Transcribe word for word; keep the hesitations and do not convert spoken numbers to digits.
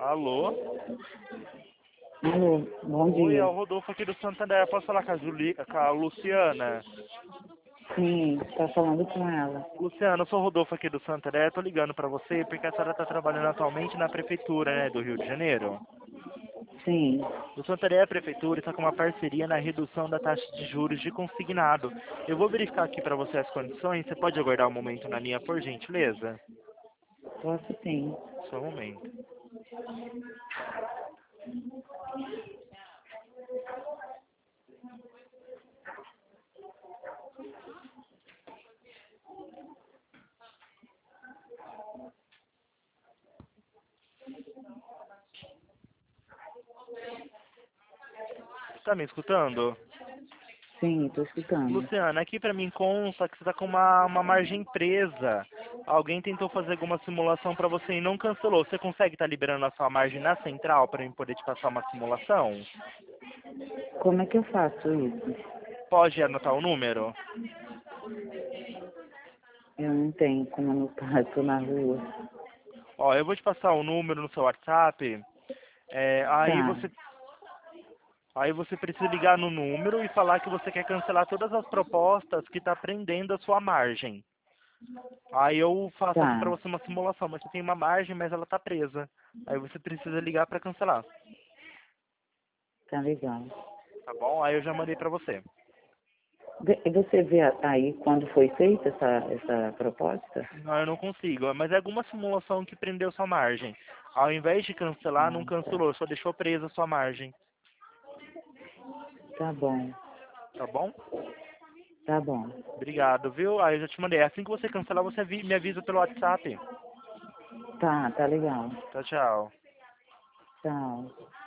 Alô? Alô, bom Oi, é dia. o Rodolfo aqui do Santander. Posso falar com a, Juli... com a Luciana? Sim, tá falando com ela. Luciana, eu sou o Rodolfo aqui do Santander. Tô ligando pra você porque a senhora tá trabalhando atualmente na prefeitura, né, do Rio de Janeiro. Sim, O Santander, a prefeitura, está com uma parceria na redução da taxa de juros de consignado. Eu vou verificar aqui para você as condições. Você pode aguardar um momento na linha, por gentileza? posso sim. Só um momento. Tá me escutando? Sim, tô escutando. Luciana, aqui para mim consta que você está com uma, uma margem presa. Alguém tentou fazer alguma simulação para você e não cancelou. Você consegue estar liberando a sua margem na central para eu poder te passar uma simulação? Como é que eu faço isso? Pode anotar o número? Eu não tenho como anotar, eu tô na rua. Ó, eu vou te passar o número no seu WhatsApp. É, aí Tá, você Aí você precisa ligar no número e falar que você quer cancelar todas as propostas que está prendendo a sua margem. Aí eu faço aqui para tá, você uma simulação, mas você tem uma margem, mas ela está presa. Aí você precisa ligar para cancelar, tá legal. tá bom? Aí eu já mandei para você. Vê- E você vê a- aí quando foi feita essa, essa proposta? Não, eu não consigo, mas é alguma simulação que prendeu sua margem. Ao invés de cancelar, não Ah, tá. cancelou, só deixou presa a sua margem, Tá bom, tá bom? tá bom. Obrigado, viu? Aí eu já te mandei. Assim que você cancelar, você avi- me avisa pelo WhatsApp. Tá, tá legal. Tchau, tchau. Tchau.